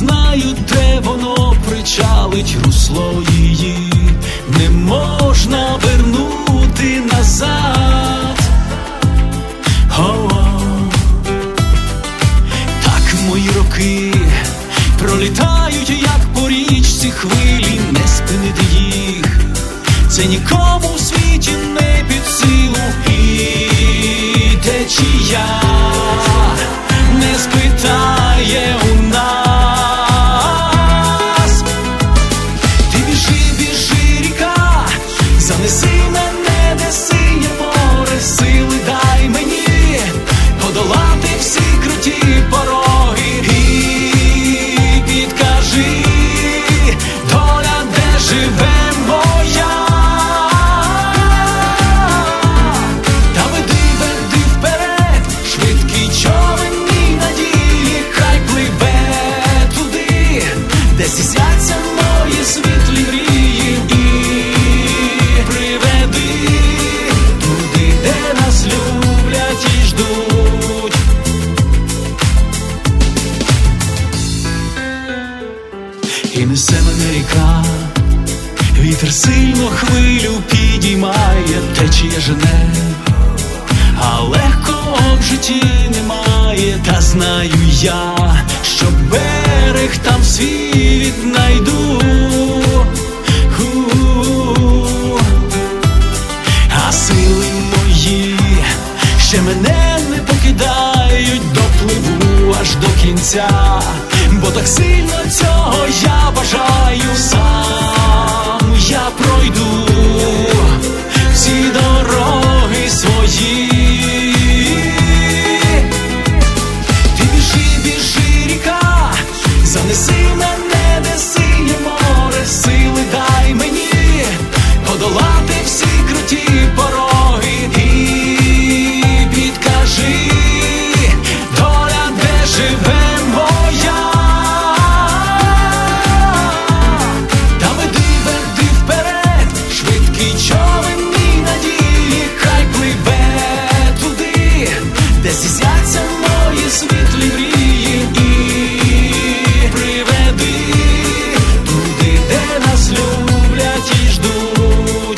знаю, де воно причалить, русло її не можна вернути назад. Так мої роки пролітають, як по річці хвилі, не спинити їх це нікому в світі не під силу. І течія не спитає у нас. Ти біжи, біжи, ріка, занеси мене, де синє море, сили дай мені подолати всі круті пороги. І підкажи, доля, де живе моя. Та веди, веди вперед, швидкий човен мій надії, хай пливе туди, де сісяться мої світлі мрії. І приведи туди, де нас люблять і ждуть. І несе мене ріка, вітер сильно хвилю підіймає, течія жене, а легкого в житті немає. Та знаю я, що берег там свій віднайду. А сили мої ще мене не покидають, допливу аж до кінця, бо так сильно цього я бажаю. Сам я пройду всі дороги свої. Ти біжи, біжи, ріка, занеси мене, де синє море, сили дай мені подолати всі круті пороги. І підкажи, доля, де живе моя. Та веди, веди вперед, швидкий човен мій надії, хай пливе туди, де сісяться мої світлі мрії. І приведи туди, де нас люблять і ждуть.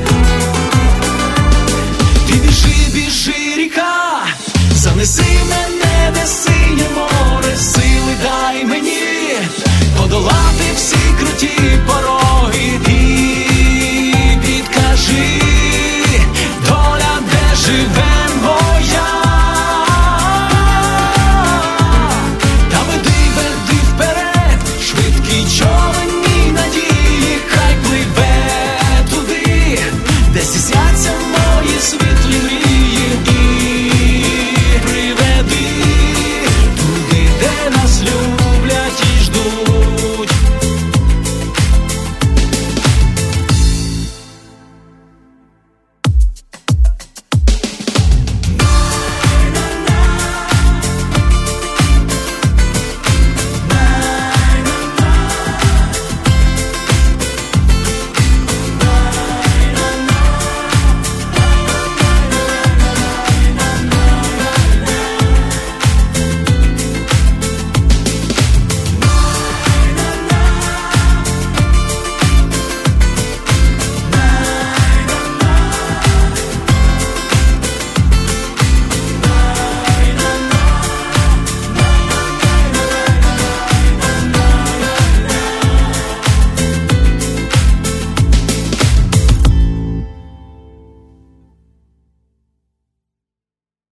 Ти біжи, біжи, ріка, занеси мене,